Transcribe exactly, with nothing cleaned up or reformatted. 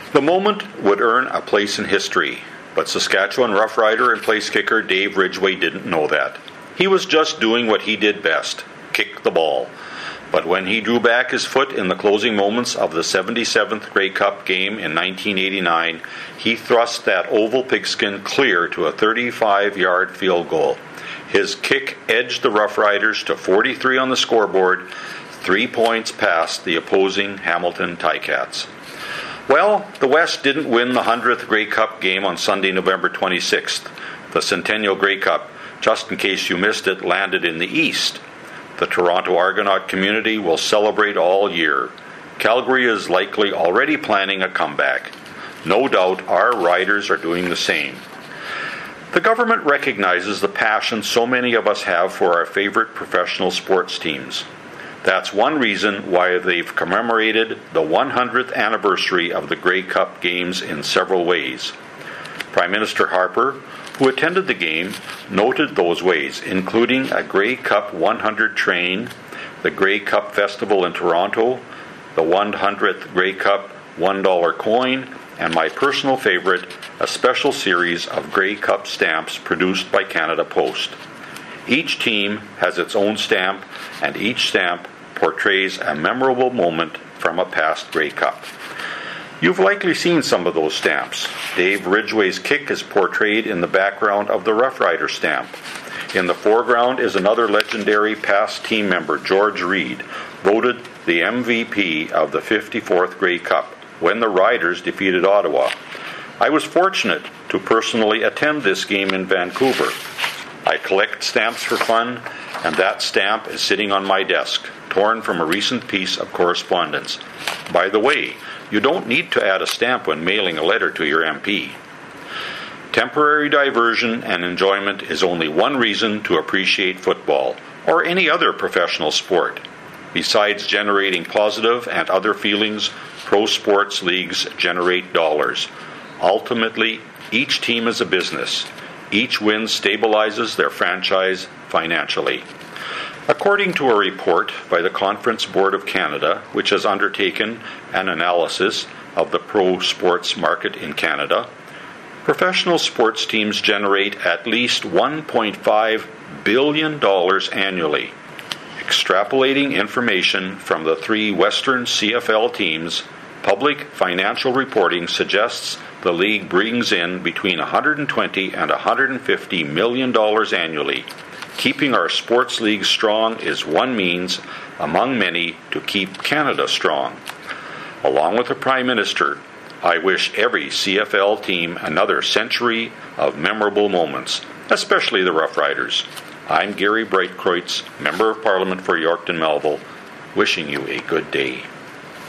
The moment would earn a place in history, but Saskatchewan Rough Rider and place kicker Dave Ridgway didn't know that. He was just doing what he did best, kick the ball. But when he drew back his foot in the closing moments of the seventy-seventh Grey Cup game in nineteen eighty-nine, he thrust that oval pigskin clear to a thirty-five-yard field goal. His kick edged the Rough Riders to forty-three on the scoreboard, three points past the opposing Hamilton Ticats. Well, the West didn't win the hundredth Grey Cup game on Sunday, November twenty-sixth. The Centennial Grey Cup, just in case you missed it, landed in the East. The Toronto Argonaut community will celebrate all year. Calgary is likely already planning a comeback. No doubt our riders are doing the same. The government recognizes the passion so many of us have for our favorite professional sports teams. That's one reason why they've commemorated the one hundredth anniversary of the Grey Cup games in several ways. Prime Minister Harper, who attended the game, noted those ways, including a Grey Cup one hundred train, the Grey Cup Festival in Toronto, the one hundredth Grey Cup one dollar coin, and my personal favorite, a special series of Grey Cup stamps produced by Canada Post. Each team has its own stamp, and each stamp portrays a memorable moment from a past Grey Cup. You've likely seen some of those stamps. Dave Ridgway's kick is portrayed in the background of the Rough Rider stamp. In the foreground is another legendary past team member, George Reed, voted the M V P of the fifty-fourth Grey Cup when the Riders defeated Ottawa. I was fortunate to personally attend this game in Vancouver. I collect stamps for fun, and that stamp is sitting on my desk, torn from a recent piece of correspondence. By the way, you don't need to add a stamp when mailing a letter to your M P. Temporary diversion and enjoyment is only one reason to appreciate football, or any other professional sport. Besides generating positive and other feelings, pro sports leagues generate dollars. Ultimately, each team is a business. Each win stabilizes their franchise financially. According to a report by the Conference Board of Canada, which has undertaken an analysis of the pro sports market in Canada, professional sports teams generate at least one point five billion dollars annually. Extrapolating information from the three Western C F L teams, public financial reporting suggests the league brings in between one hundred twenty and one hundred fifty million dollars annually. Keeping our sports leagues strong is one means, among many, to keep Canada strong. Along with the Prime Minister, I wish every C F L team another century of memorable moments, especially the Rough Riders. I'm Gary Breitkreutz, Member of Parliament for Yorkton Melville, wishing you a good day.